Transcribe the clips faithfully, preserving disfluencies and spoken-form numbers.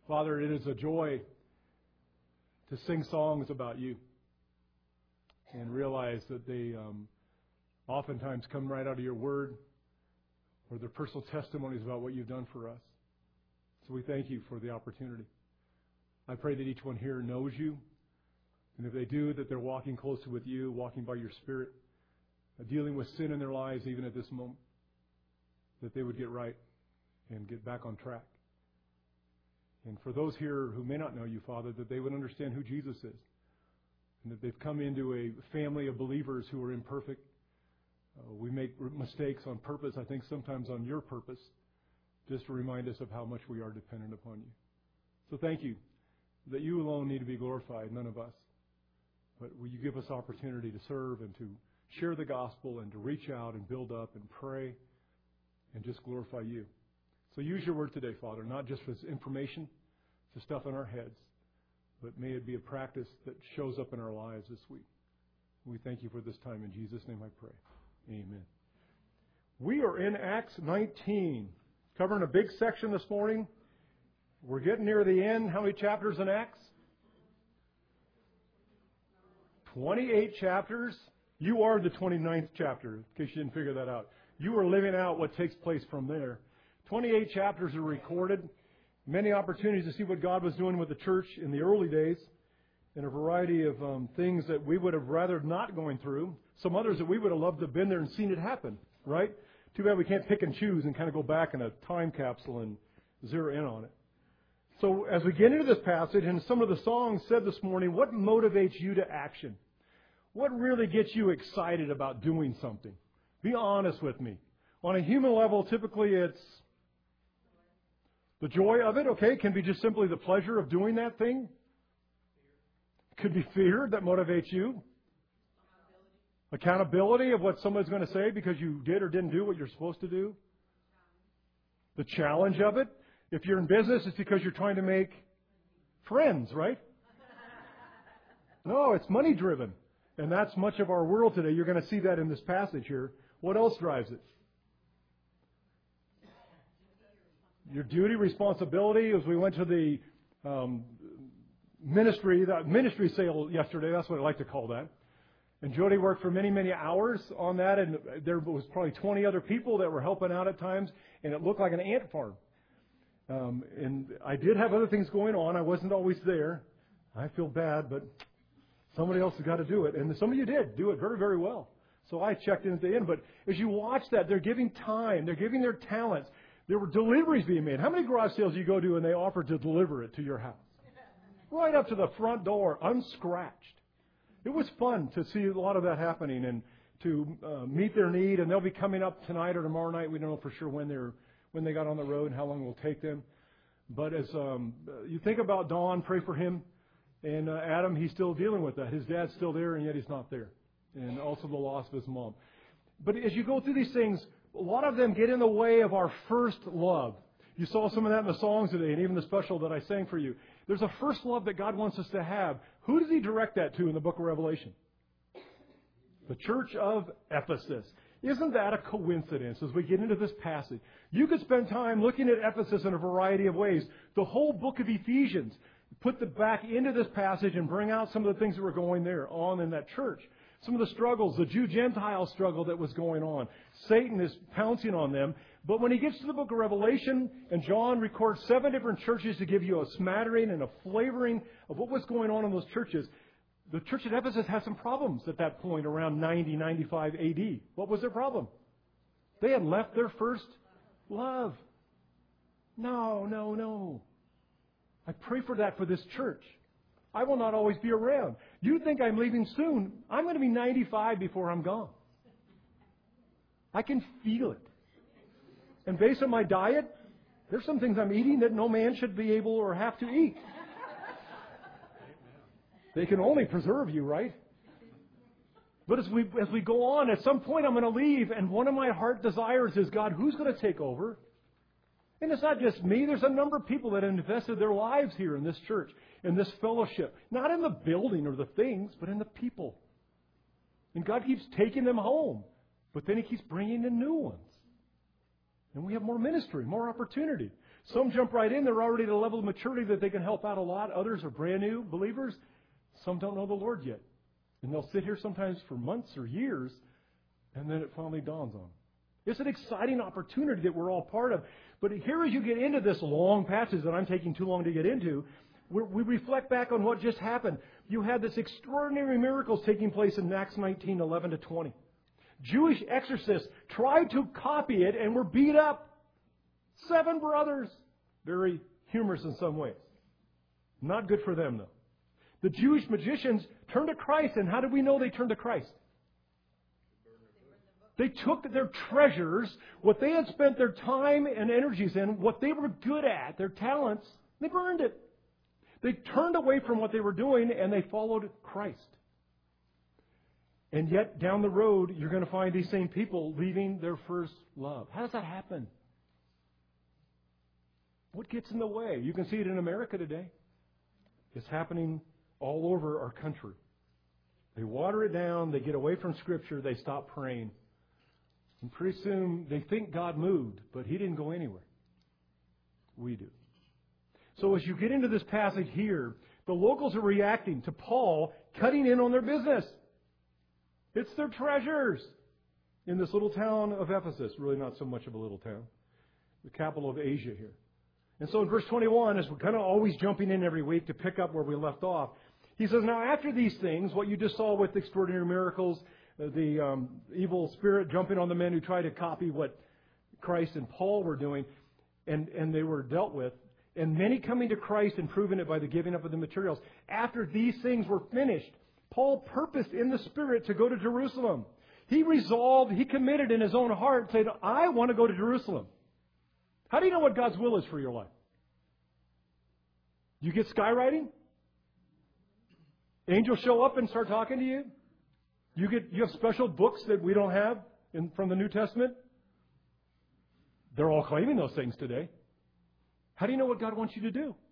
Father, it is a joy to sing songs about you and realize that they um, oftentimes come right out of your word or their personal testimonies about what you've done for us. So we thank you for the opportunity. I pray that each one here knows you, and if they do, that they're walking closely with you, walking by your Spirit, uh, dealing with sin in their lives even at this moment, that they would get right and get back on track. And for those here who may not know you, Father, that they would understand who Jesus is, and that they've come into a family of believers who are imperfect. Uh, we make mistakes on purpose, I think sometimes on your purpose, just to remind us of how much we are dependent upon you. So thank you that you alone need to be glorified, none of us. But will you give us opportunity to serve and to share the gospel and to reach out and build up and pray and just glorify you. So use your word today, Father, not just as information, to stuff in our heads, but may it be a practice that shows up in our lives this week. We thank you for this time. In Jesus' name I pray. Amen. We are in Acts nineteen, covering a big section this morning. We're getting near the end. How many chapters in Acts? twenty-eight chapters. You are the twenty-ninth chapter, in case you didn't figure that out. You are living out what takes place from there. twenty-eight chapters are recorded. Many opportunities to see what God was doing with the church in the early days, and a variety of um, things that we would have rather not going through. Some others that we would have loved to have been there and seen it happen, right? Too bad we can't pick and choose and kind of go back in a time capsule and zero in on it. So as we get into this passage, and some of the songs said this morning, what motivates you to action? What really gets you excited about doing something? Be honest with me. On a human level, typically it's the joy of it, okay? It can be just simply the pleasure of doing that thing. It could be fear that motivates you. Accountability of what somebody's going to say because you did or didn't do what you're supposed to do. The challenge of it. If you're in business, it's because you're trying to make friends, right? No, it's money driven. And that's much of our world today. You're going to see that in this passage here. What else drives it? Your duty, responsibility. As we went to the um, ministry, that ministry sale yesterday, that's what I like to call that. And Jody worked for many, many hours on that, and there was probably twenty other people that were helping out at times, and it looked like an ant farm. Um, and I did have other things going on. I wasn't always there. I feel bad, but somebody else has got to do it. And some of you did do it very, very well. So I checked in at the end. But as you watch that, they're giving time. They're giving their talents. There were deliveries being made. How many garage sales you go to and they offer to deliver it to your house? Right up to the front door, unscratched. It was fun to see a lot of that happening and to uh, meet their need. And they'll be coming up tonight or tomorrow night. We don't know for sure when they're when they got on the road and how long it will take them. But as um, you think about Don, pray for him. And uh, Adam, he's still dealing with that. His dad's still there, and yet he's not there. And also the loss of his mom. But as you go through these things, a lot of them get in the way of our first love. You saw some of that in the songs today, and even the special that I sang for you. There's a first love that God wants us to have. Who does He direct that to in the book of Revelation? The church of Ephesus. Isn't that a coincidence as we get into this passage? You could spend time looking at Ephesus in a variety of ways. The whole book of Ephesians, put the back into this passage and bring out some of the things that were going there on in that church. Some of the struggles, the Jew-Gentile struggle that was going on. Satan is pouncing on them. But when he gets to the book of Revelation, and John records seven different churches to give you a smattering and a flavoring of what was going on in those churches, the church at Ephesus had some problems at that point around ninety, ninety-five A D. What was their problem? They had left their first love. No, no, no. I pray for that for this church. I will not always be around. You think I'm leaving soon. I'm going to be ninety-five before I'm gone. I can feel it. And based on my diet, there's some things I'm eating that no man should be able or have to eat. They can only preserve you, right? But as we as we go on, at some point I'm going to leave, and one of my heart desires is, God, who's going to take over? And it's not just me. There's a number of people that have invested their lives here in this church, in this fellowship. Not in the building or the things, but in the people. And God keeps taking them home, but then He keeps bringing in new ones. And we have more ministry, more opportunity. Some jump right in. They're already at a level of maturity that they can help out a lot. Others are brand new believers. Some don't know the Lord yet. And they'll sit here sometimes for months or years, and then it finally dawns on them. It's an exciting opportunity that we're all part of. But here as you get into this long passage that I'm taking too long to get into, we're, we reflect back on what just happened. You had this extraordinary miracles taking place in Acts nineteen, eleven to twenty. Jewish exorcists tried to copy it and were beat up. Seven brothers. Very humorous in some ways. Not good for them, though. The Jewish magicians turned to Christ, and how did we know they turned to Christ? They took their treasures, what they had spent their time and energies in, what they were good at, their talents, they burned it. They turned away from what they were doing, and they followed Christ. And yet, down the road, you're going to find these same people leaving their first love. How does that happen? What gets in the way? You can see it in America today. It's happening all over our country. They water it down. They get away from Scripture. They stop praying. And pretty soon, they think God moved, but He didn't go anywhere. We do. So as you get into this passage here, the locals are reacting to Paul cutting in on their business. It's their treasures in this little town of Ephesus. Really not so much of a little town. The capital of Asia here. And so in verse twenty-one, as we're kind of always jumping in every week to pick up where we left off, he says, now after these things, what you just saw with extraordinary miracles, the um, evil spirit jumping on the men who tried to copy what Christ and Paul were doing, and, and they were dealt with, and many coming to Christ and proving it by the giving up of the materials. After these things were finished, Paul purposed in the Spirit to go to Jerusalem. He resolved, he committed in his own heart, said, I want to go to Jerusalem. How do you know what God's will is for your life? You get skywriting? Angels show up and start talking to you? You get you have special books that we don't have in, from the New Testament? They're all claiming those things today. How do you know what God wants you to do?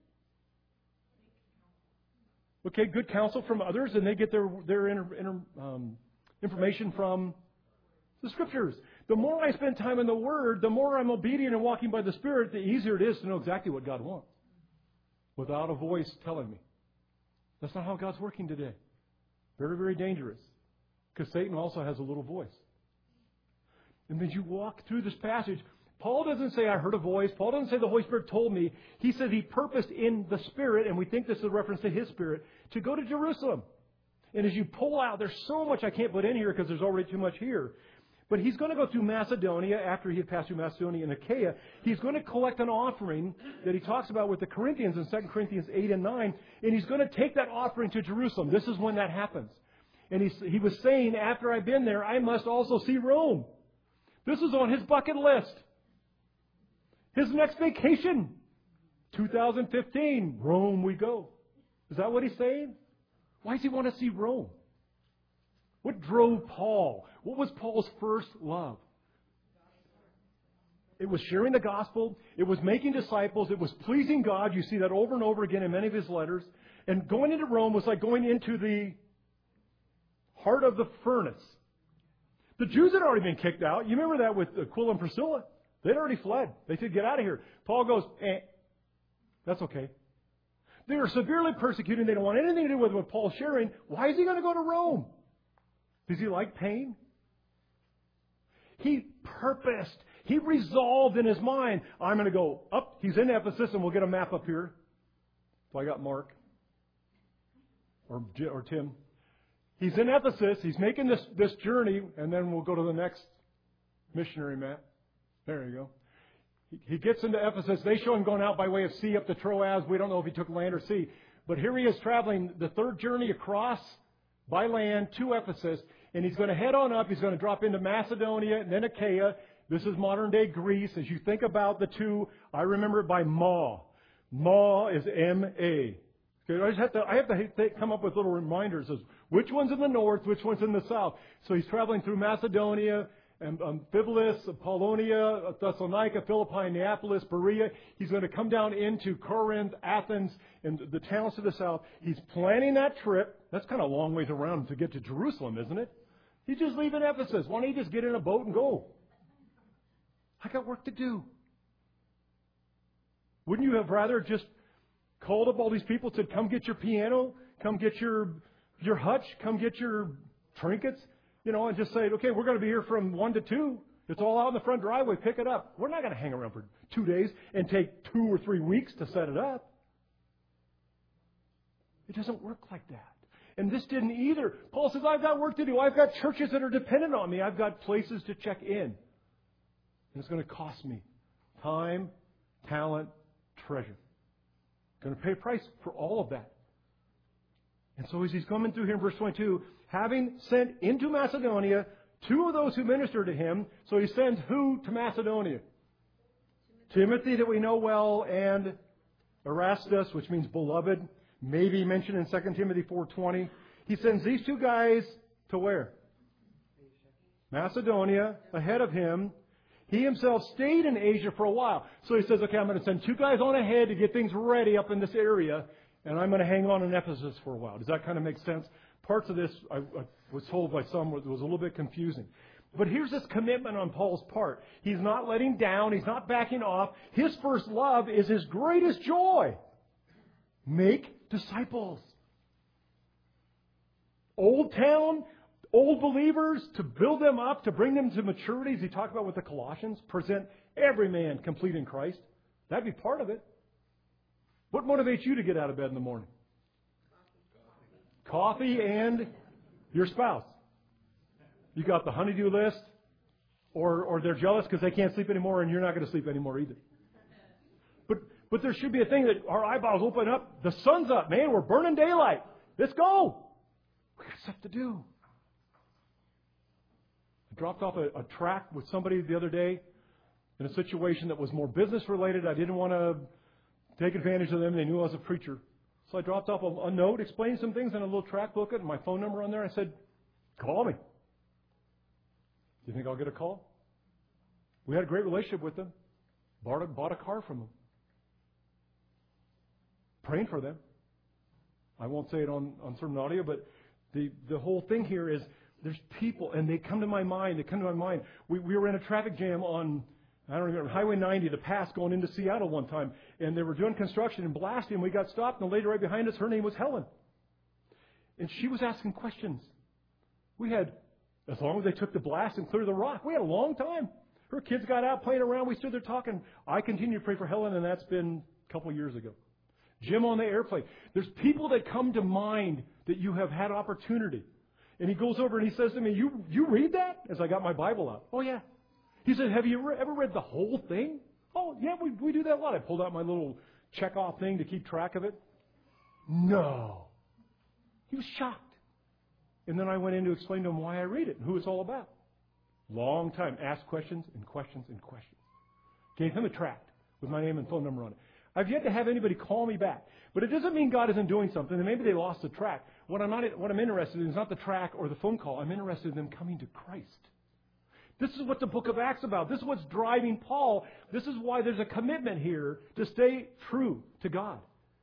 Okay, good counsel from others, and they get their their inter, inter, um, information from the Scriptures. The more I spend time in the Word, the more I'm obedient and walking by the Spirit, the easier it is to know exactly what God wants without a voice telling me. That's not how God's working today. Very, very dangerous. Because Satan also has a little voice. And as you walk through this passage, Paul doesn't say, I heard a voice. Paul doesn't say the Holy Spirit told me. He says he purposed in the Spirit, and we think this is a reference to His Spirit, to go to Jerusalem. And as you pull out, there's so much I can't put in here because there's already too much here. But he's going to go through Macedonia after he had passed through Macedonia and Achaia. He's going to collect an offering that he talks about with the Corinthians in Second Corinthians eight and nine. And he's going to take that offering to Jerusalem. This is when that happens. And he, he was saying, after I've been there, I must also see Rome. This is on his bucket list. His next vacation, two thousand fifteen, Rome we go. Is that what he's saying? Why does he want to see Rome? What drove Paul? What was Paul's first love? It was sharing the gospel. It was making disciples. It was pleasing God. You see that over and over again in many of his letters. And going into Rome was like going into the heart of the furnace. The Jews had already been kicked out. You remember that with Aquila and Priscilla? They'd already fled. They said, get out of here. Paul goes, eh, that's okay. They were severely persecuted. They don't want anything to do with what Paul's sharing. Why is he going to go to Rome? Does he like pain? He purposed. He resolved in his mind, I'm going to go up. He's in Ephesus, and we'll get a map up here. So I got Mark or, or Tim. He's in Ephesus. He's making this, this journey, and then we'll go to the next missionary map. There you go. He, he gets into Ephesus. They show him going out by way of sea up to Troas. We don't know if he took land or sea. But here he is traveling the third journey across by land to Ephesus. And he's going to head on up. He's going to drop into Macedonia and then Achaia. This is modern-day Greece. As you think about the two, I remember it by Ma. Ma is M A. Okay, I just have to. I have to come up with little reminders of which one's in the north, which one's in the south. So he's traveling through Macedonia, and Amphipolis, Apollonia, Thessalonica, Philippi, Neapolis, Berea. He's going to come down into Corinth, Athens, and the towns to the south. He's planning that trip. That's kind of a long ways around to get to Jerusalem, isn't it? He's just leaving Ephesus. Why don't he just get in a boat and go? I got work to do. Wouldn't you have rather just called up all these people, said, come get your piano, come get your your hutch, come get your trinkets, you know, and just say, okay, we're going to be here from one to two. It's all out in the front driveway. Pick it up. We're not going to hang around for two days and take two or three weeks to set it up. It doesn't work like that. And this didn't either. Paul says, I've got work to do. I've got churches that are dependent on me. I've got places to check in. And it's going to cost me time, talent, treasure. Going to pay a price for all of that. And so as he's coming through here in verse twenty-two, having sent into Macedonia two of those who minister to him, so he sends who to Macedonia? Timothy, Timothy that we know well, and Erastus, which means beloved, maybe mentioned in Second Timothy four twenty. He sends these two guys to where? Macedonia, ahead of him. He himself stayed in Asia for a while. So he says, okay, I'm going to send two guys on ahead to get things ready up in this area, and I'm going to hang on in Ephesus for a while. Does that kind of make sense? Parts of this, I, I was told by some, was a little bit confusing. But here's this commitment on Paul's part. He's not letting down. He's not backing off. His first love is his greatest joy. Make disciples. Old town, old believers, to build them up, to bring them to maturity, as he talked about with the Colossians, present every man complete in Christ. That'd be part of it. What motivates you to get out of bed in the morning? Coffee and your spouse. You got the honeydew list, or or they're jealous because they can't sleep anymore and you're not going to sleep anymore either. But but there should be a thing that our eyeballs open up. The sun's up, man. We're burning daylight. Let's go. We got stuff to do. I dropped off a, a track with somebody the other day in a situation that was more business related. I didn't want to take advantage of them. They knew I was a preacher. So I dropped off a, a note, explained some things in a little track booklet, and my phone number on there. I said, call me. Do you think I'll get a call? We had a great relationship with them. Bought a, bought a car from them. Praying for them. I won't say it on, on certain audio, but the, the whole thing here is there's people, and they come to my mind. They come to my mind. We, we were in a traffic jam on, I don't remember, Highway ninety, the pass going into Seattle one time. And they were doing construction and blasting. And we got stopped. And the lady right behind us, her name was Helen. And she was asking questions. We had, as long as they took the blast and cleared the rock, we had a long time. Her kids got out playing around. We stood there talking. I continued to pray for Helen, and that's been a couple of years ago. Jim on the airplane. There's people that come to mind that you have had opportunity. And he goes over and he says to me, you you read that? As I got my Bible out. Oh, yeah. He said, have you ever read the whole thing? Oh, yeah, we we do that a lot. I pulled out my little check-off thing to keep track of it. No. He was shocked. And then I went in to explain to him why I read it and who it's all about. Long time. Asked questions and questions and questions. Gave him a tract with my name and phone number on it. I've yet to have anybody call me back. But it doesn't mean God isn't doing something. And maybe they lost the tract. What I'm, not, what I'm interested in is not the tract or the phone call. I'm interested in them coming to Christ. This is what the book of Acts is about. This is what's driving Paul. This is why there's a commitment here to stay true to God.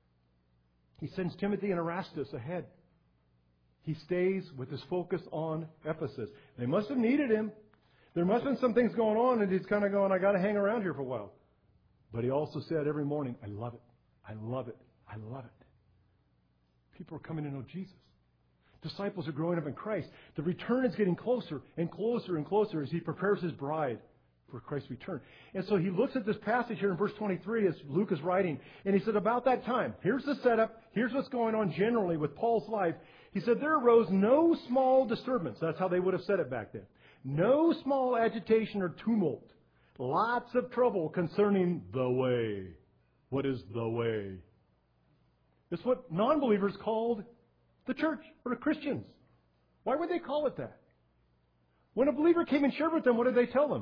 He sends Timothy and Erastus ahead. He stays with his focus on Ephesus. They must have needed him. There must have been some things going on, and he's kind of going, I got to hang around here for a while. But he also said every morning, I love it. I love it. I love it. People are coming to know Jesus. Disciples are growing up in Christ. The return is getting closer and closer and closer as he prepares his bride for Christ's return. And so he looks at this passage here in verse twenty-three as Luke is writing, and he said, about that time, here's the setup, here's what's going on generally with Paul's life. He said, there arose no small disturbance. That's how they would have said it back then. No small agitation or tumult. Lots of trouble concerning the way. What is the way? It's what non-believers called the church or the Christians. Why would they call it that? When a believer came and shared with them, what did they tell them?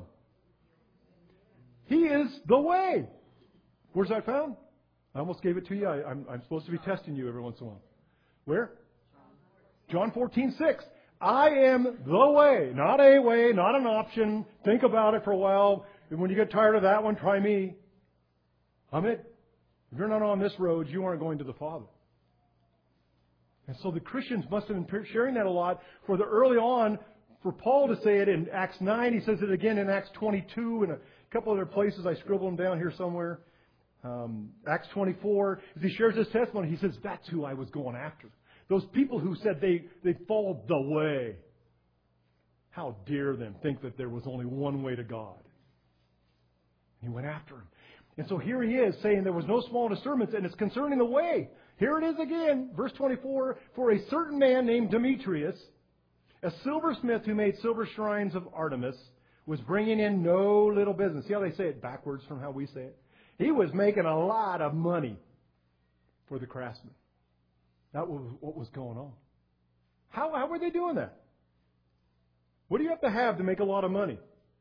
He is the way. Where's that found? I almost gave it to you. I, I'm, I'm supposed to be testing you every once in a while. Where? John fourteen six. I am the way. Not a way, not an option. Think about it for a while. And when you get tired of that one, try me. I'm it. If you're not on this road, you aren't going to the Father. And so the Christians must have been sharing that a lot for the early on. For Paul to say it in Acts nine, he says it again in Acts twenty-two in a couple other places. I scribbled them down here somewhere. Um, Acts twenty-four, as he shares his testimony, he says, that's who I was going after. Those people who said they, they followed the way. How dare them think that there was only one way to God. He went after him. And so here he is saying there was no small disturbance, and it's concerning the way. Here it is again, verse twenty-four, for a certain man named Demetrius, a silversmith who made silver shrines of Artemis, was bringing in no little business. See how they say it backwards from how we say it? He was making a lot of money for the craftsmen. That was what was going on. How, how were they doing that? What do you have to have to make a lot of money?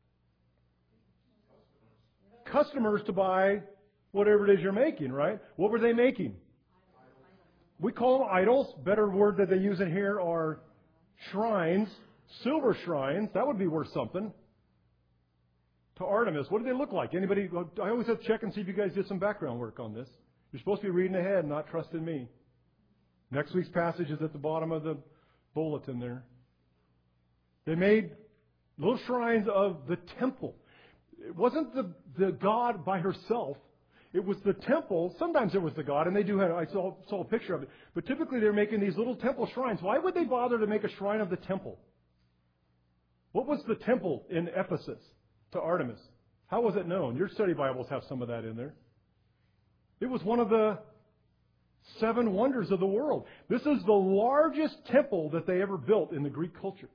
Customers to buy whatever it is you're making, right? What were they making? We call them idols. Better word that they use in here are shrines, silver shrines. That would be worth something. To Artemis, what do they look like? Anybody? I always have to check and see if you guys did some background work on this. You're supposed to be reading ahead, not trusting me. Next week's passage is at the bottom of the bulletin there. They made little shrines of the temple. It wasn't the, the God by herself. It was the temple. Sometimes it was the God, and they do have, I saw, saw a picture of it. But typically they're making these little temple shrines. Why would they bother to make a shrine of the temple? What was the temple in Ephesus to Artemis? How was it known? Your study Bibles have some of that in there. It was one of the seven wonders of the world. This is the largest temple that they ever built in the Greek culture.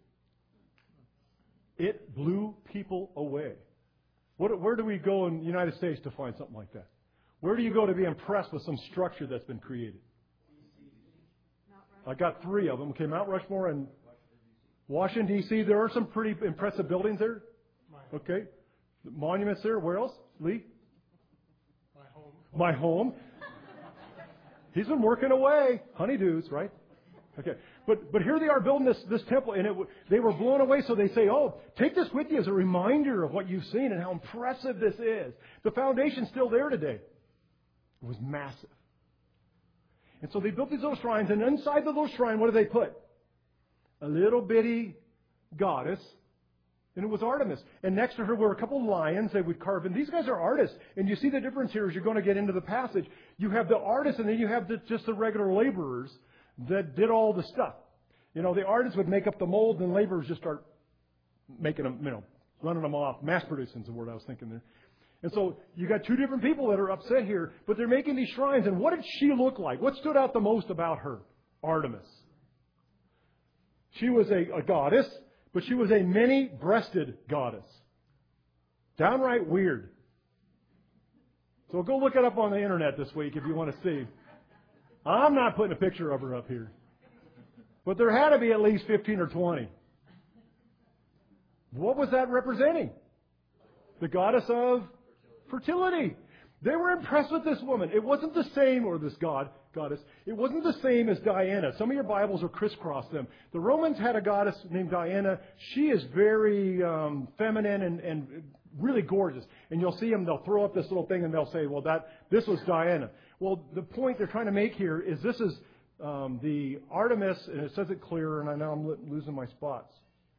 It blew people away. What, where do we go in the United States to find something like that? Where do you go to be impressed with some structure that's been created? I got three of them. Okay, Mount Rushmore and Washington, D C There are some pretty impressive buildings there. Okay. The monuments there. Where else? Lee? My home. My home. He's been working away. Honeydews, right? Okay. But but here they are building this, this temple, and it, they were blown away, so they say, oh, take this with you as a reminder of what you've seen and how impressive this is. The foundation's still there today. It was massive. And so they built these little shrines, and inside the little shrine, what do they put? A little bitty goddess, and it was Artemis. And next to her were a couple lions they would carve in. These guys are artists, and you see the difference here as you're going to get into the passage. You have the artists, and then you have the, just the regular laborers that did all the stuff. You know, the artists would make up the mold, and laborers just start making them, you know, running them off. Mass producing is the word I was thinking there. And so you got two different people that are upset here, but they're making these shrines. And what did she look like? What stood out the most about her? Artemis. She was a, a goddess, but she was a many-breasted goddess. Downright weird. So go look it up on the internet this week if you want to see. I'm not putting a picture of her up here. But there had to be at least fifteen or twenty. What was that representing? The goddess of fertility. They were impressed with this woman. It wasn't the same, or this god, goddess, it wasn't the same as Diana. Some of your Bibles will crisscross them. The Romans had a goddess named Diana. She is very um, feminine and, and really gorgeous. And you'll see them, they'll throw up this little thing and they'll say, well, that this was Diana. Well, the point they're trying to make here is this is um, the Artemis, and it says it clearer, and I know I'm lo- losing my spots.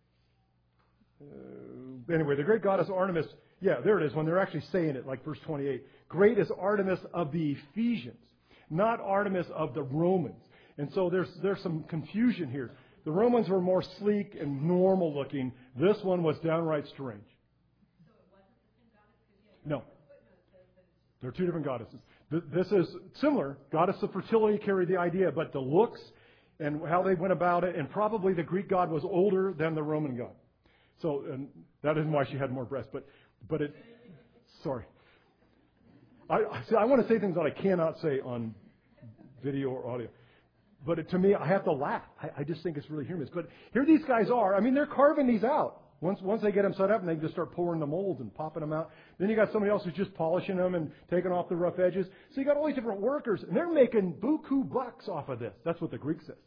Uh, anyway, the great goddess Artemis, yeah, there it is, when they're actually saying it, like verse twenty-eight. Great is Artemis of the Ephesians, not Artemis of the Romans. And so there's there's some confusion here. The Romans were more sleek and normal looking. This one was downright strange. So it wasn't the same goddess? No. They're two different goddesses. This is similar. Goddess of fertility carried the idea, but the looks and how they went about it, and probably the Greek god was older than the Roman god. So and that isn't why she had more breasts, but but it. Sorry, I see, I want to say things that I cannot say on video or audio, but it, to me, I have to laugh. I, I just think it's really humorous. But here these guys are. I mean, they're carving these out. Once once they get them set up, and they just start pouring the molds and popping them out. Then you got somebody else who's just polishing them and taking off the rough edges. So you got all these different workers, and they're making buku bucks off of this. That's what the Greek says.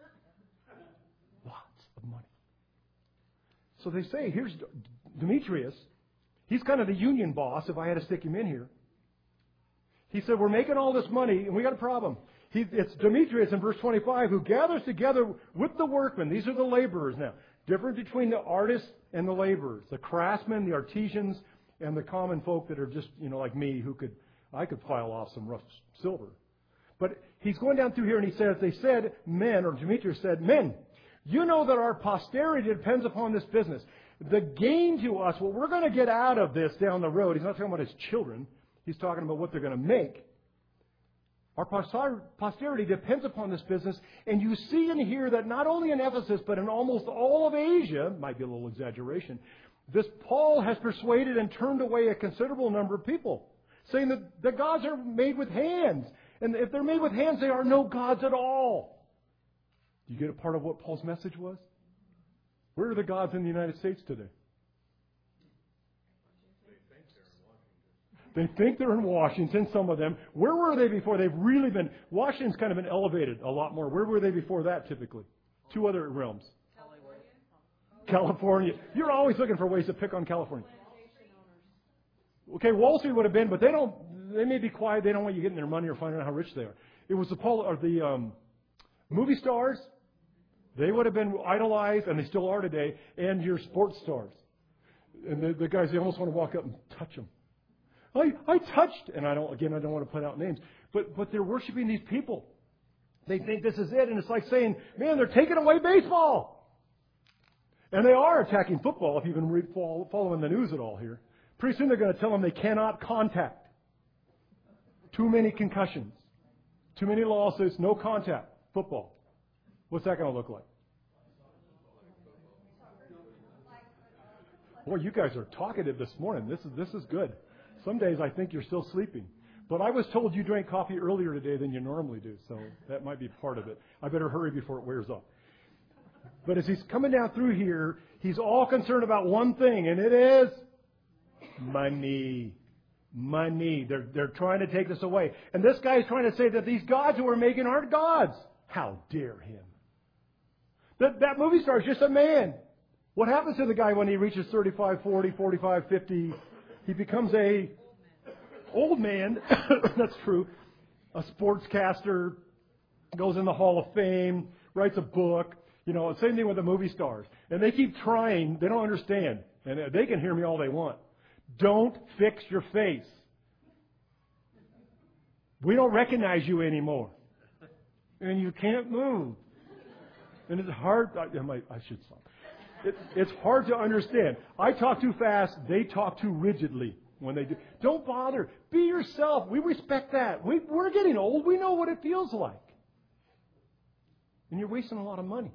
Lots of money. So they say, here's Demetrius. He's kind of the union boss, if I had to stick him in here. He said, we're making all this money, and we got a problem. He, it's Demetrius in verse twenty-five who gathers together with the workmen. These are the laborers now. Difference between the artists and the laborers. The craftsmen, the artisans, and the common folk that are just, you know, like me, who could, I could file off some rough silver. But he's going down through here and he says, they said, men, or Demetrius said, men, you know that our posterity depends upon this business. The gain to us, what we're going to get out of this down the road, he's not talking about his children. He's talking about what they're going to make. Our posterity depends upon this business. And you see and hear that not only in Ephesus, but in almost all of Asia, might be a little exaggeration, this Paul has persuaded and turned away a considerable number of people, saying that the gods are made with hands. And if they're made with hands, they are no gods at all. Do you get a part of what Paul's message was? Where are the gods in the United States today? They think they're in Washington, some of them. Where were they before? They've really been, Washington's kind of been elevated a lot more. Where were they before that typically? Two other realms. California. California. You're always looking for ways to pick on California. Okay, Wall Street would have been, but they don't, they may be quiet. They don't want you getting their money or finding out how rich they are. It was the, Paul, or the um, movie stars. They would have been idolized, and they still are today, and your sports stars. And the, the guys, they almost want to walk up and touch them. I, I touched, and I don't, again, I don't want to put out names, but, but they're worshiping these people. They think this is it, and it's like saying, man, they're taking away baseball. And they are attacking football, if you've been re- following the news at all here. Pretty soon they're going to tell them they cannot contact. Too many concussions. Too many lawsuits, no contact. Football. What's that going to look like? Boy, you guys are talkative this morning. This is this is good. Some days I think you're still sleeping. But I was told you drank coffee earlier today than you normally do, so that might be part of it. I better hurry before it wears off. But as he's coming down through here, he's all concerned about one thing, and it is money. Money. They're, they're trying to take this away. And this guy is trying to say that these gods who we're making aren't gods. How dare him? That, that movie star is just a man. What happens to the guy when he reaches thirty-five, forty, forty-five, fifty? He becomes a old man. That's true. A sportscaster, goes in the Hall of Fame, writes a book. You know, same thing with the movie stars. And they keep trying. They don't understand. And they can hear me all they want. Don't fix your face. We don't recognize you anymore. And you can't move. And it's hard. I, might, I should stop. It, it's hard to understand. I talk too fast. They talk too rigidly when they do. Don't bother. Be yourself. We respect that. We, we're getting old. We know what it feels like. And you're wasting a lot of money.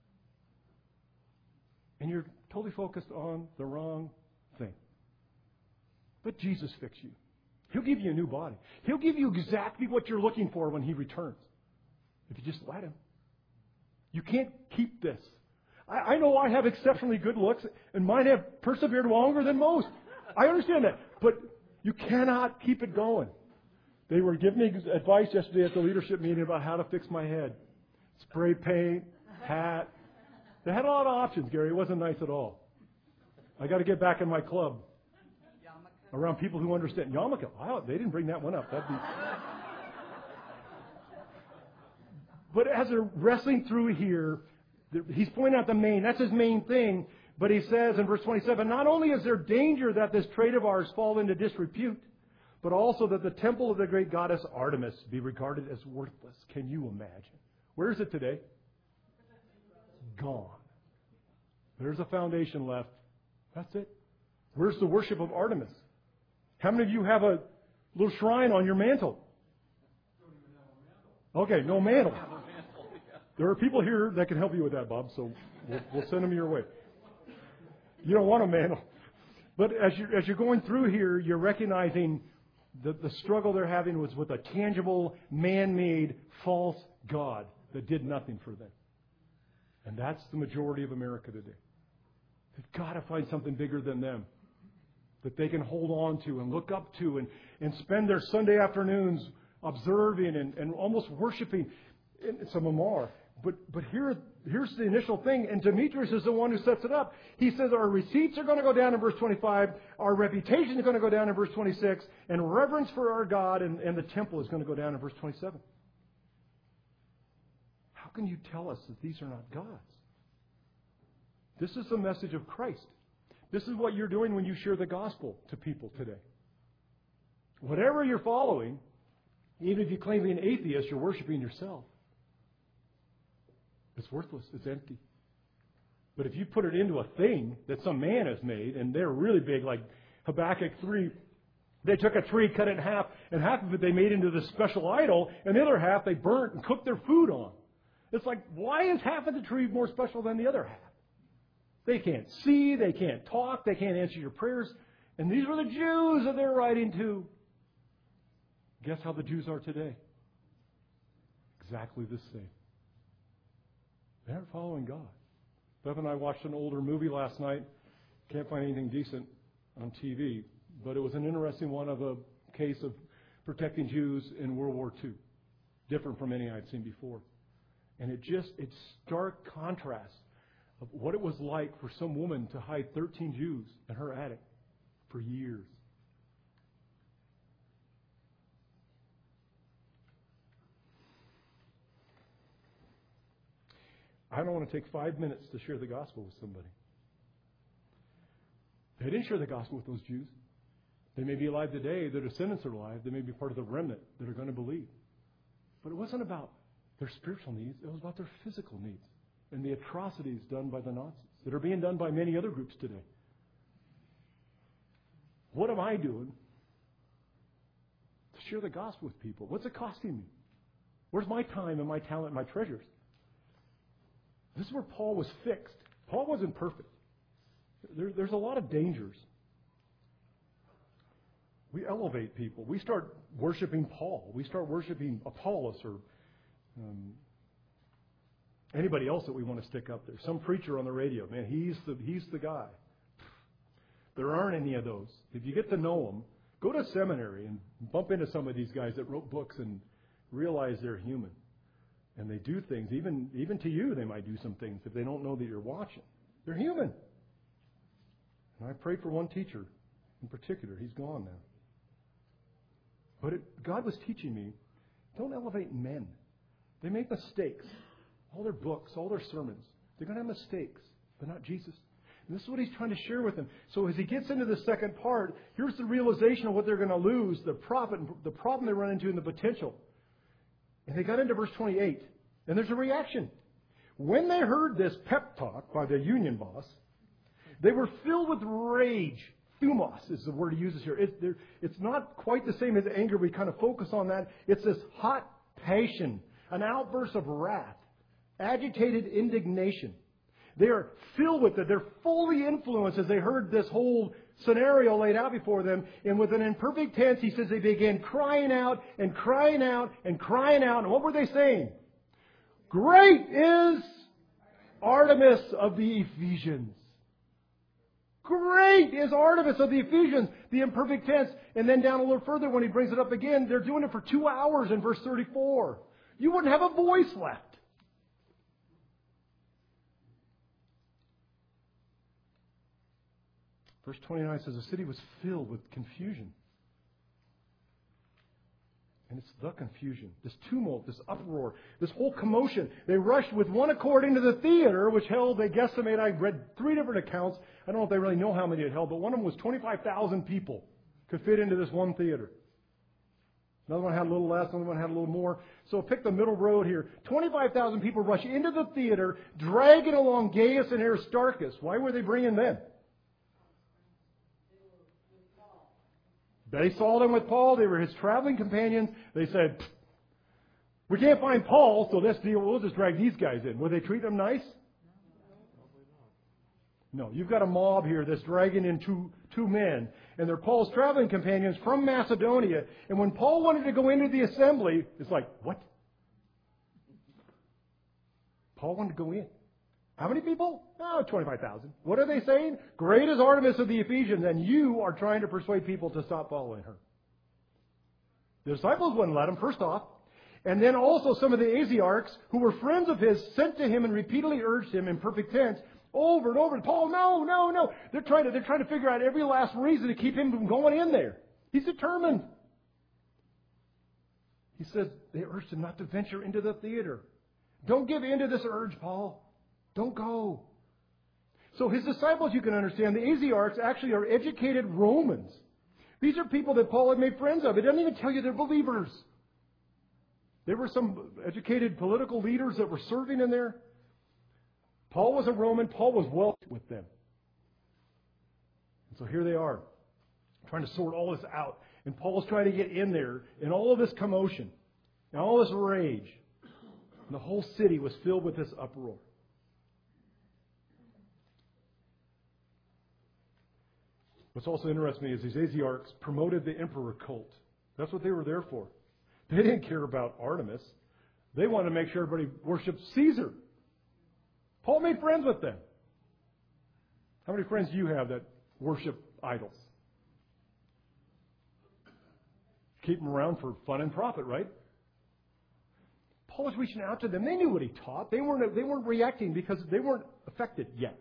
And you're totally focused on the wrong thing. But Jesus fix you. He'll give you a new body. He'll give you exactly what you're looking for when He returns. If you just let Him. You can't keep this. I, I know I have exceptionally good looks, and mine have persevered longer than most. I understand that. But you cannot keep it going. They were giving me advice yesterday at the leadership meeting about how to fix my head. Spray paint, hat. They had a lot of options, Gary. It wasn't nice at all. I got to get back in my club. Around people who understand. Yarmulke. Wow, they didn't bring that one up. That'd be... But as they're wrestling through here, he's pointing out the main. That's his main thing. But he says in verse twenty-seven, not only is there danger that this trade of ours fall into disrepute, but also that the temple of the great goddess Artemis be regarded as worthless. Can you imagine? Where is it today? Gone. There's a foundation left. That's it. Where's the worship of Artemis? How many of you have a little shrine on your mantle? Okay, no mantle. There are people here that can help you with that, Bob, so we'll, we'll send them your way. You don't want a mantle. But as you're, as you're going through here, you're recognizing that the struggle they're having was with a tangible, man-made, false God that did nothing for them. And that's the majority of America today. They've got to find something bigger than them that they can hold on to and look up to and, and spend their Sunday afternoons observing and, and almost worshiping. And some of them are. But, but here, here's the initial thing, and Demetrius is the one who sets it up. He says our receipts are going to go down in verse twenty-five, our reputation is going to go down in verse twenty-six, and reverence for our God and, and the temple is going to go down in verse twenty-seven. How can you tell us that these are not gods? This is the message of Christ. This is what you're doing when you share the gospel to people today. Whatever you're following, even if you claim to be an atheist, you're worshiping yourself. It's worthless. It's empty. But if you put it into a thing that some man has made, and they're really big, like Habakkuk three, they took a tree, cut it in half, and half of it they made into this special idol, and the other half they burnt and cooked their food on. It's like, why is half of the tree more special than the other half? They can't see, they can't talk, they can't answer your prayers. And these were the Jews that they're writing to. Guess how the Jews are today? Exactly the same. They aren't following God. Bev and I watched an older movie last night. Can't find anything decent on T V. But it was an interesting one of a case of protecting Jews in World War Two. Different from any I'd seen before. And it just, it's stark contrast of what it was like for some woman to hide thirteen Jews in her attic for years. I don't want to take five minutes to share the gospel with somebody. They didn't share the gospel with those Jews. They may be alive today. Their descendants are alive. They may be part of the remnant that are going to believe. But it wasn't about their spiritual needs. It was about their physical needs and the atrocities done by the Nazis that are being done by many other groups today. What am I doing to share the gospel with people? What's it costing me? Where's my time and my talent and my treasures? This is where Paul was fixed. Paul wasn't perfect. There, there's a lot of dangers. We elevate people. We start worshiping Paul. We start worshiping Apollos or um, anybody else that we want to stick up there. Some preacher on the radio. Man, he's the, he's the guy. There aren't any of those. If you get to know them, go to seminary and bump into some of these guys that wrote books and realize they're human. And they do things. Even, even to you, they might do some things if they don't know that you're watching. They're human. And I pray for one teacher in particular. He's gone now. But it, God was teaching me, don't elevate men. They make mistakes. All their books, all their sermons, they're going to have mistakes, but not Jesus. And this is what he's trying to share with them. So as he gets into the second part, here's the realization of what they're going to lose, the profit, the problem they run into, and the potential. And they got into verse twenty-eight, and there's a reaction. When they heard this pep talk by the union boss, they were filled with rage. Thumos is the word he uses here. It, it's not quite the same as anger. We kind of focus on that. It's this hot passion, an outburst of wrath, agitated indignation. They are filled with it. They're fully influenced as they heard this whole scenario laid out before them. And with an imperfect tense, he says they began crying out and crying out and crying out. And what were they saying? Great is Artemis of the Ephesians. Great is Artemis of the Ephesians, the imperfect tense. And then down a little further when he brings it up again, they're doing it for two hours in verse thirty-four. You wouldn't have a voice left. Verse twenty-nine says the city was filled with confusion. And it's the confusion, this tumult, this uproar, this whole commotion. They rushed with one accord into the theater, which held, they guesstimate, I read three different accounts. I don't know if they really know how many it held, but one of them was twenty-five thousand people could fit into this one theater. Another one had a little less, another one had a little more. So pick the middle road here. twenty-five thousand people rush into the theater, dragging along Gaius and Aristarchus. Why were they bringing them? They saw them with Paul. They were his traveling companions. They said, we can't find Paul, so let's deal. We'll just drag these guys in. Will they treat them nice? No. You've got a mob here that's dragging in two, two men. And they're Paul's traveling companions from Macedonia. And when Paul wanted to go into the assembly, it's like, what? Paul wanted to go in. How many people? Oh, twenty-five thousand. What are they saying? Great is Artemis of the Ephesians, and you are trying to persuade people to stop following her. The disciples wouldn't let him, first off. And then also some of the Asiarchs, who were friends of his, sent to him and repeatedly urged him in perfect tense, over and over. Paul, no, no, no. They're trying to, they're trying to figure out every last reason to keep him from going in there. He's determined. He says they urged him not to venture into the theater. Don't give in to this urge, Paul. Don't go. So his disciples, you can understand, the Asiarchs actually are educated Romans. These are people that Paul had made friends of. It doesn't even tell you they're believers. There were some educated political leaders that were serving in there. Paul was a Roman. Paul was well with them. And so here they are, trying to sort all this out. And Paul's trying to get in there in all of this commotion and all this rage. And the whole city was filled with this uproar. What's also interesting to me is these Asiarchs promoted the emperor cult. That's what they were there for. They didn't care about Artemis. They wanted to make sure everybody worshipped Caesar. Paul made friends with them. How many friends do you have that worship idols? Keep them around for fun and profit, right? Paul was reaching out to them. They knew what he taught. They weren't, they weren't reacting because they weren't affected yet.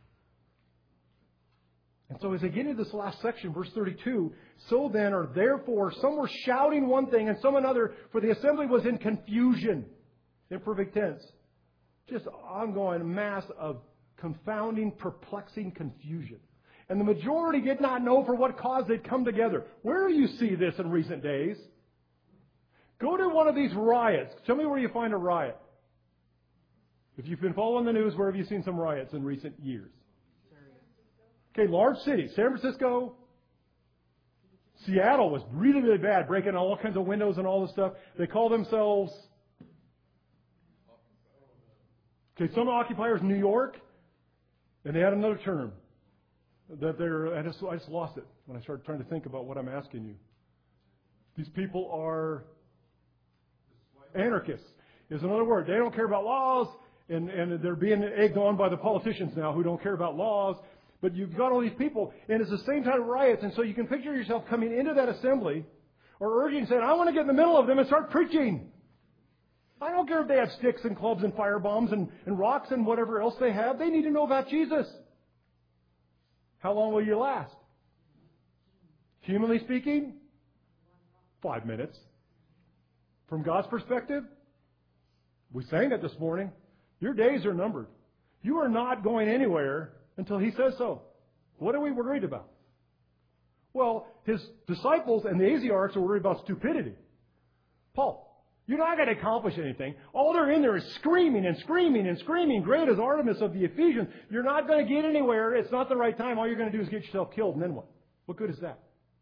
And so as they get into this last section, verse thirty-two, so then, or therefore, some were shouting one thing and some another, for the assembly was in confusion. In perfect tense. Just ongoing mass of confounding, perplexing confusion. And the majority did not know for what cause they'd come together. Where do you see this in recent days? Go to one of these riots. Tell me where you find a riot. If you've been following the news, where have you seen some riots in recent years? Okay, large cities. San Francisco, Seattle was really, really bad, breaking all kinds of windows and all this stuff. They call themselves... Okay, some occupiers in New York, and they had another term that they're. I just, I just lost it when I started trying to think about what I'm asking you. These people are anarchists. Is another word. They don't care about laws, and, and they're being egged on by the politicians now who don't care about laws. But you've got all these people, and it's the same kind of riots, and so you can picture yourself coming into that assembly or urging, saying, I want to get in the middle of them and start preaching. I don't care if they have sticks and clubs and fire bombs and, and rocks and whatever else they have. They need to know about Jesus. How long will you last? Humanly speaking, five minutes. From God's perspective, we sang it this morning, your days are numbered. You are not going anywhere until He says so. What are we worried about? Well, His disciples and the Asiarchs are worried about stupidity. Paul, you're not going to accomplish anything. All they're in there is screaming and screaming and screaming. Great as Artemis of the Ephesians. You're not going to get anywhere. It's not the right time. All you're going to do is get yourself killed. And then what? What good is that?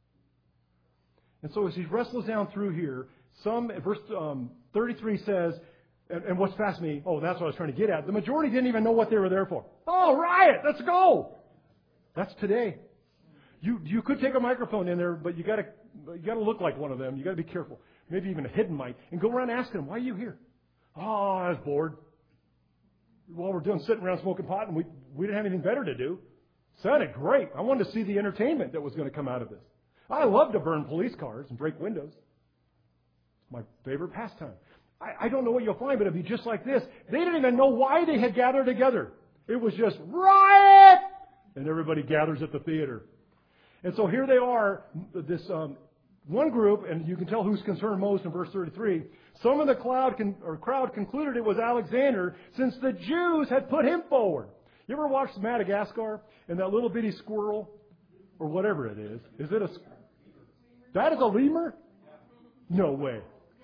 And so as he wrestles down through here, some, verse um, thirty-three says, and, and what's fascinating, oh, that's what I was trying to get at. The majority didn't even know what they were there for. Oh, riot, let's go. That's today. You you could take a microphone in there, but you got to you got to look like one of them. You got to be careful. Maybe even a hidden mic, and go around asking them, why are you here? Oh, I was bored. Well, we're doing sitting around smoking pot, and we we didn't have anything better to do. Sounded great. I wanted to see the entertainment that was going to come out of this. I love to burn police cars and break windows. It's my favorite pastime. I, I don't know what you'll find, but it'll be just like this. They didn't even know why they had gathered together. It was just riot, and everybody gathers at the theater. And so here they are, this um, one group, and you can tell who's concerned most in verse thirty-three. Some of the cloud con- or crowd concluded it was Alexander, since the Jews had put him forward. You ever watched Madagascar and that little bitty squirrel, or whatever it is? Is it a? That is a lemur? No way.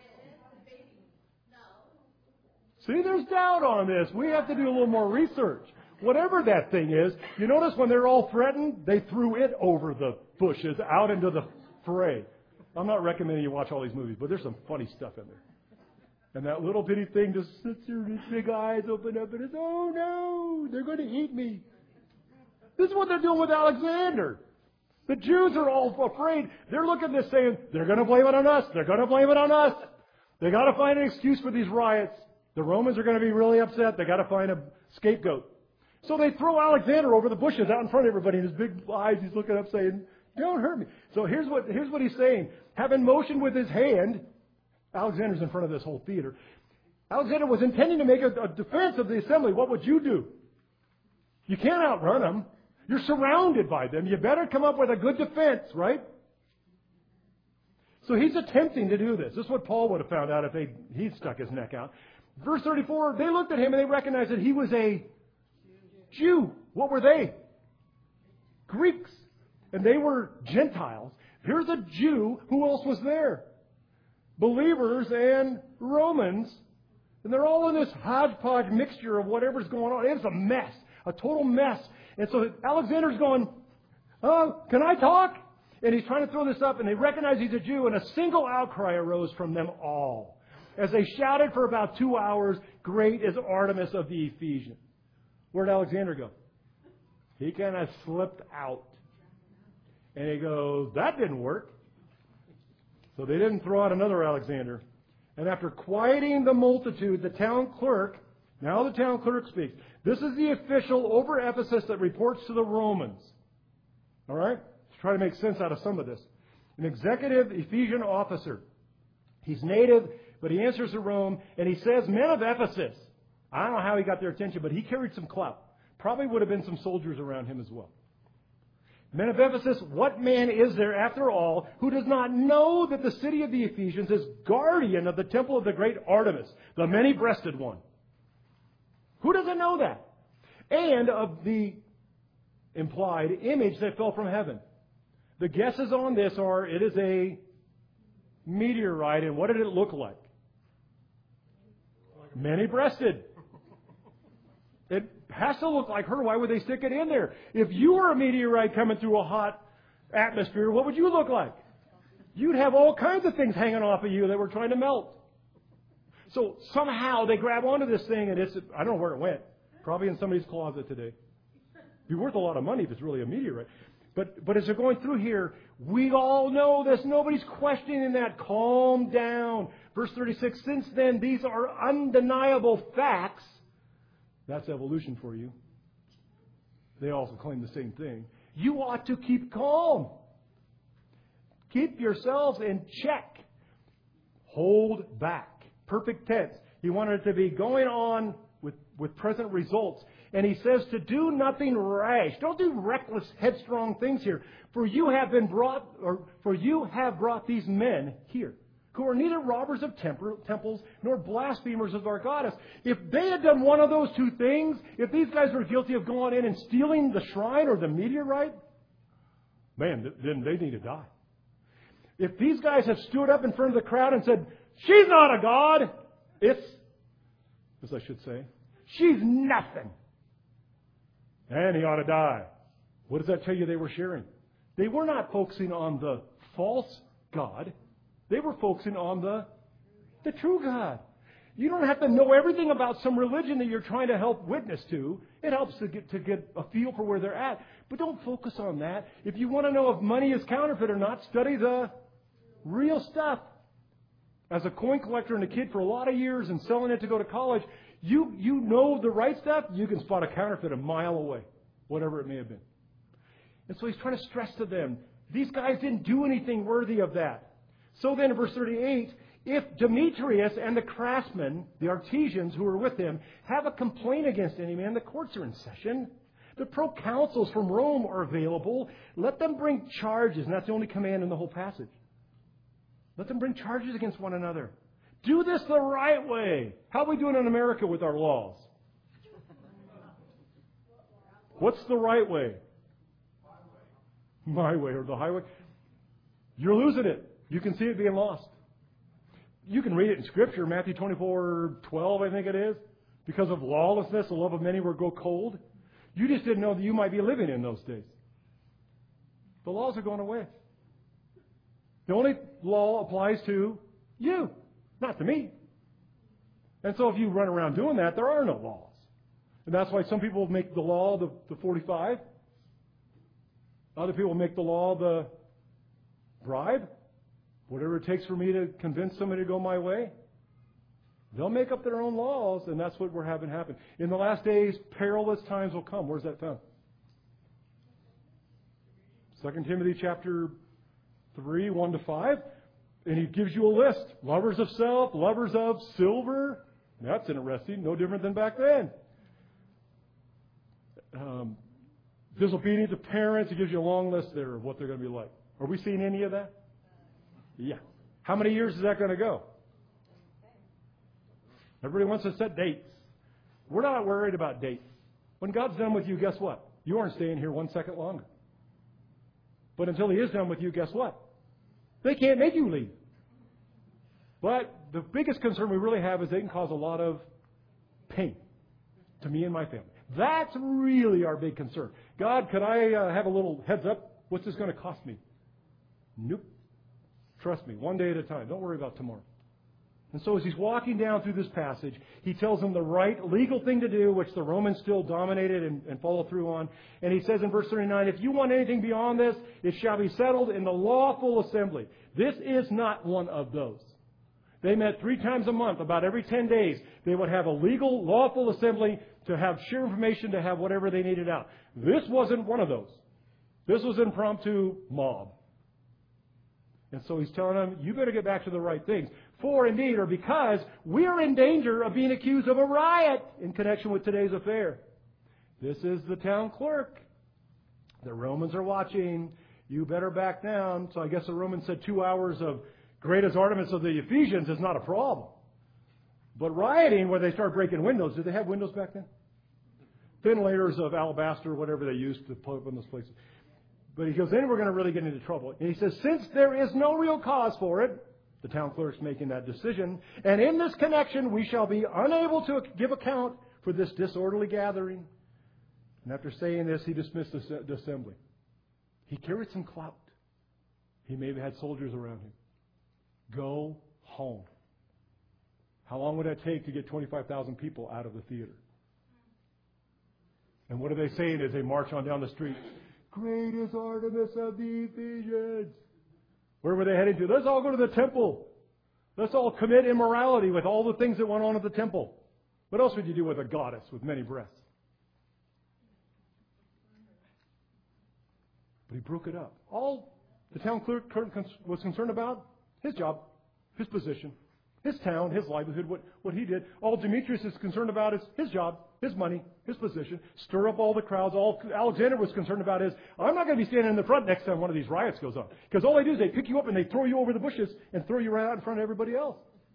See, there's doubt on this. We have to do a little more research. Whatever that thing is, you notice when they're all threatened, they threw it over the bushes out into the fray. I'm not recommending you watch all these movies, but there's some funny stuff in there. And that little bitty thing just sits there with its big eyes open up and it's, oh no, they're going to eat me. This is what they're doing with Alexander. The Jews are all afraid. They're looking at this saying, they're going to blame it on us. They're going to blame it on us. They got to find an excuse for these riots. The Romans are going to be really upset. They got to find a scapegoat. So they throw Alexander over the bushes out in front of everybody, and his big eyes, he's looking up saying, don't hurt me. So here's what, here's what he's saying. Having motioned with his hand, Alexander's in front of this whole theater. Alexander was intending to make a, a defense of the assembly. What would you do? You can't outrun them. You're surrounded by them. You better come up with a good defense, right? So he's attempting to do this. This is what Paul would have found out if they, he'd stuck his neck out. Verse thirty-four, they looked at him and they recognized that he was a Jew. What were they? Greeks. And they were Gentiles. Here's a Jew. Who else was there? Believers and Romans. And they're all in this hodgepodge mixture of whatever's going on. It's a mess. A total mess. And so Alexander's going, oh, can I talk? And he's trying to throw this up, and they recognize he's a Jew, and a single outcry arose from them all. As they shouted for about two hours, great is Artemis of the Ephesians. Where'd Alexander go? He kind of slipped out. And he goes, that didn't work. So they didn't throw out another Alexander. And after quieting the multitude, the town clerk, now the town clerk speaks. This is the official over Ephesus that reports to the Romans. All right? Let's try to make sense out of some of this. An executive Ephesian officer. He's native, but he answers to Rome, and he says, men of Ephesus. I don't know how he got their attention, but he carried some clout. Probably would have been some soldiers around him as well. Men of Ephesus, what man is there, after all, who does not know that the city of the Ephesians is guardian of the temple of the great Artemis, the many-breasted one? Who doesn't know that? And of the implied image that fell from heaven. The guesses on this are, it is a meteorite, and what did it look like? Many-breasted. It has to look like her. Why would they stick it in there? If you were a meteorite coming through a hot atmosphere, what would you look like? You'd have all kinds of things hanging off of you that were trying to melt. So somehow they grab onto this thing, and it's, I don't know where it went. Probably in somebody's closet today. It'd be worth a lot of money if it's really a meteorite. But, but as they're going through here, we all know this. Nobody's questioning that. Calm down. Verse thirty-six, since then these are undeniable facts. That's evolution for you. They also claim the same thing. You ought to keep calm. Keep yourselves in check. Hold back. Perfect tense. He wanted it to be going on with, with present results. And he says to do nothing rash. Don't do reckless, headstrong things here. For you have been brought, or for you have brought these men here, who are neither robbers of temples nor blasphemers of our goddess. If they had done one of those two things, if these guys were guilty of going in and stealing the shrine or the meteorite, man, then they need to die. If these guys have stood up in front of the crowd and said, she's not a god, it's, as I should say, she's nothing, and he ought to die. What does that tell you they were sharing? They were not focusing on the false god. They were focusing on the, the true God. You don't have to know everything about some religion that you're trying to help witness to. It helps to get to get a feel for where they're at. But don't focus on that. If you want to know if money is counterfeit or not, study the real stuff. As a coin collector and a kid for a lot of years and selling it to go to college, you, you know the right stuff, you can spot a counterfeit a mile away, whatever it may have been. And so he's trying to stress to them, these guys didn't do anything worthy of that. So then in verse thirty-eight, if Demetrius and the craftsmen, the artisans who are with him, have a complaint against any man, the courts are in session. The proconsuls from Rome are available. Let them bring charges. And that's the only command in the whole passage. Let them bring charges against one another. Do this the right way. How are we doing in America with our laws? What's the right way? My way or the highway. You're losing it. You can see it being lost. You can read it in Scripture, Matthew twenty-four twelve, I think it is. Because of lawlessness, the love of many will grow cold. You just didn't know that you might be living in those days. The laws are going away. The only law applies to you, not to me. And so if you run around doing that, there are no laws. And that's why some people make the law the, the forty-five. Other people make the law the bribe. Whatever it takes for me to convince somebody to go my way. They'll make up their own laws, and that's what we're having happen. In the last days, perilous times will come. Where's that found? Second Timothy chapter three, one to five. And he gives you a list. Lovers of self, lovers of silver. That's interesting. No different than back then. Um, disobedient to parents. He gives you a long list there of what they're going to be like. Are we seeing any of that? Yeah. How many years is that going to go? Everybody wants to set dates. We're not worried about dates. When God's done with you, guess what? You aren't staying here one second longer. But until he is done with you, guess what? They can't make you leave. But the biggest concern we really have is they can cause a lot of pain to me and my family. That's really our big concern. God, could I uh, have a little heads up? What's this going to cost me? Nope. Trust me, one day at a time. Don't worry about tomorrow. And so as he's walking down through this passage, he tells them the right legal thing to do, which the Romans still dominated and, and follow through on. And he says in verse thirty-nine, if you want anything beyond this, it shall be settled in the lawful assembly. This is not one of those. They met three times a month, about every ten days. They would have a legal, lawful assembly to have share information, to have whatever they needed out. This wasn't one of those. This was impromptu mob. And so he's telling them, you better get back to the right things. For indeed, or because, we are in danger of being accused of a riot in connection with today's affair. This is the town clerk. The Romans are watching. You better back down. So I guess the Romans said two hours of great as Artemis of the Ephesians is not a problem. But rioting, where they start breaking windows, did they have windows back then? Thin layers of alabaster, whatever they used to put up in those places. But he goes, then we're going to really get into trouble. And he says, since there is no real cause for it, the town clerk's making that decision, and in this connection we shall be unable to give account for this disorderly gathering. And after saying this, he dismissed the assembly. He carried some clout. He maybe had soldiers around him. Go home. How long would that take to get twenty-five thousand people out of the theater? And what are they saying as they march on down the street? Great is Artemis of the Ephesians. Where were they heading to? Let's all go to the temple. Let's all commit immorality with all the things that went on at the temple. What else would you do with a goddess with many breasts? But he broke it up. All the town clerk was concerned about, his job, his position, his town, his livelihood, what, what he did. All Demetrius is concerned about is his job, his money, his position. Stir up all the crowds. All Alexander was concerned about is, I'm not going to be standing in the front next time one of these riots goes on. Because all they do is they pick you up and they throw you over the bushes and throw you right out in front of everybody else.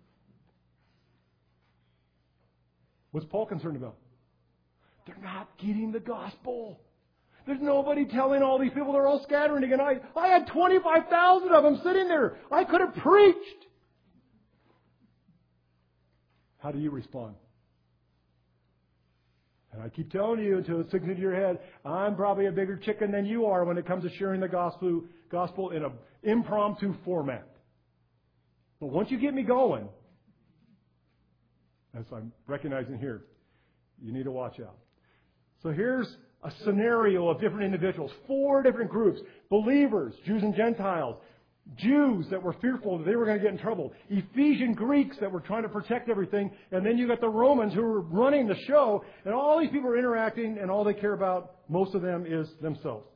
What's Paul concerned about? They're not getting the gospel. There's nobody telling all these people. They're all scattering again. I, I had twenty-five thousand of them sitting there. I could have preached. How do you respond? And I keep telling you until it sinks into your head, I'm probably a bigger chicken than you are when it comes to sharing the gospel, gospel in an impromptu format. But once you get me going, as I'm recognizing here, you need to watch out. So here's a scenario of different individuals, four different groups, believers, Jews and Gentiles, Jews that were fearful that they were going to get in trouble, Ephesian Greeks that were trying to protect everything, and then you got the Romans who were running the show, and all these people are interacting, and all they care about, most of them, is themselves.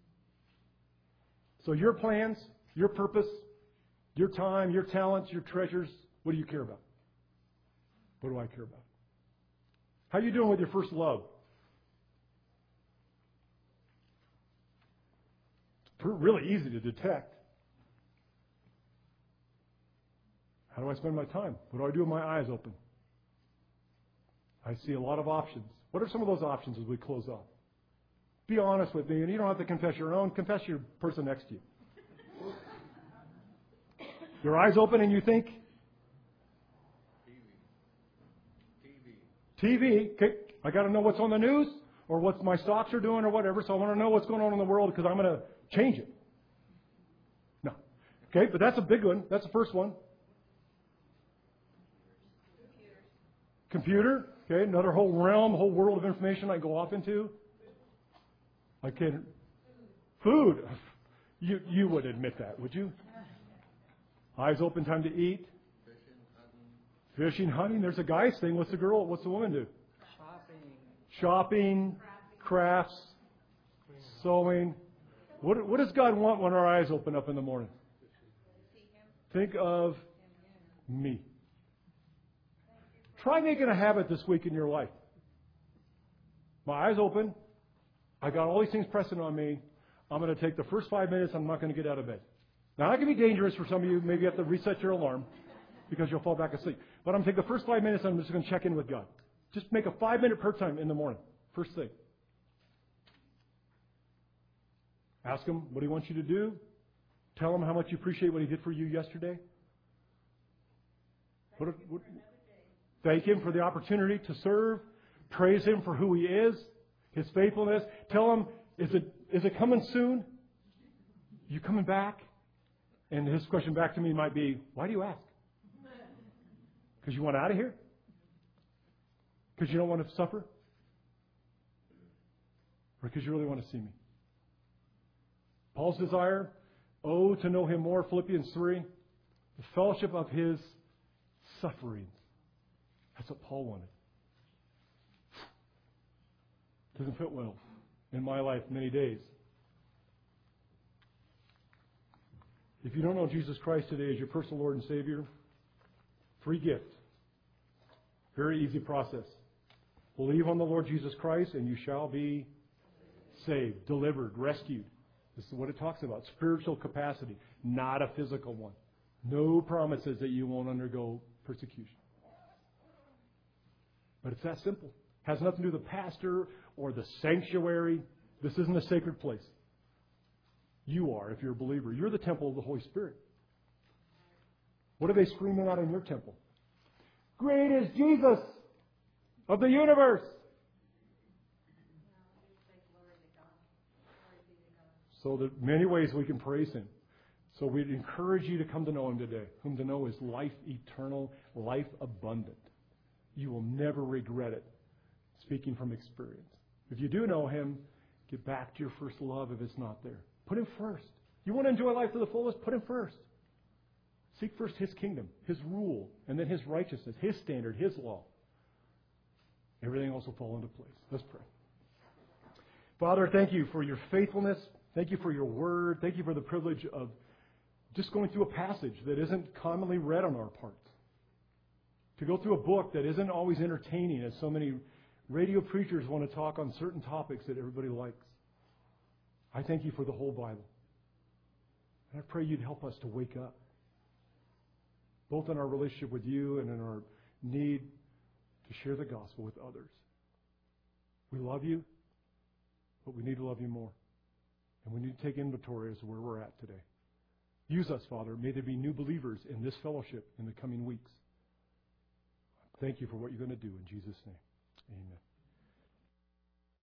So your plans, your purpose, your time, your talents, your treasures, what do you care about? What do I care about? How are you doing with your first love? It's really easy to detect. How do I spend my time? What do I do with my eyes open? I see a lot of options. What are some of those options as we close off? Be honest with me, and you don't have to confess your own. Confess your person next to you. Your eyes open and you think? T V. T V. Okay. I got to know what's on the news or what my stocks are doing or whatever, so I want to know what's going on in the world because I'm going to change it. No. Okay, but that's a big one. That's the first one. Computer, okay, another whole realm, whole world of information I go off into. I can food. You you would admit that, would you? Eyes open, time to eat. Fishing, hunting. Fishing, hunting. There's a guy's thing. What's the girl? What's the woman do? Shopping. Shopping, crafts, sewing. What what does God want when our eyes open up in the morning? Think of me. Try making a habit this week in your life. My eyes open. I got all these things pressing on me. I'm going to take the first five minutes. I'm not going to get out of bed. Now, that can be dangerous for some of you. Maybe you have to reset your alarm because you'll fall back asleep. But I'm going to take the first five minutes. I'm just going to check in with God. Just make a five-minute prayer time in the morning. First thing. Ask Him what He wants you to do. Tell Him how much you appreciate what He did for you yesterday. What, what, thank Him for the opportunity to serve. Praise Him for who He is, His faithfulness. Tell Him, is it is it coming soon? You coming back? And His question back to me might be, why do you ask? Because you want out of here? Because you don't want to suffer? Or because you really want to see me? Paul's desire, oh, to know Him more, Philippians three, the fellowship of His sufferings. That's what Paul wanted. Doesn't fit well in my life many days. If you don't know Jesus Christ today as your personal Lord and Savior, free gift. Very easy process. Believe on the Lord Jesus Christ and you shall be saved, delivered, rescued. This is what it talks about. Spiritual capacity, not a physical one. No promises that you won't undergo persecution. But it's that simple. Has nothing to do with the pastor or the sanctuary. This isn't a sacred place. You are, if you're a believer. You're the temple of the Holy Spirit. What are they screaming out in your temple? Great is Jesus of the universe. So there are many ways we can praise Him. So we'd encourage you to come to know Him today. Whom to know is life eternal, life abundant. You will never regret it. Speaking from experience. If you do know Him, get back to your first love if it's not there. Put Him first. You want to enjoy life to the fullest? Put Him first. Seek first His kingdom, His rule, and then His righteousness, His standard, His law. Everything else will fall into place. Let's pray. Father, thank You for Your faithfulness. Thank You for Your word. Thank You for the privilege of just going through a passage that isn't commonly read on our parts. To go through a book that isn't always entertaining, as so many radio preachers want to talk on certain topics that everybody likes. I thank You for the whole Bible. And I pray You'd help us to wake up, both in our relationship with You and in our need to share the gospel with others. We love You, but we need to love You more. And we need to take inventory as to where we're at today. Use us, Father. May there be new believers in this fellowship in the coming weeks. Thank You for what You're going to do in Jesus' name. Amen.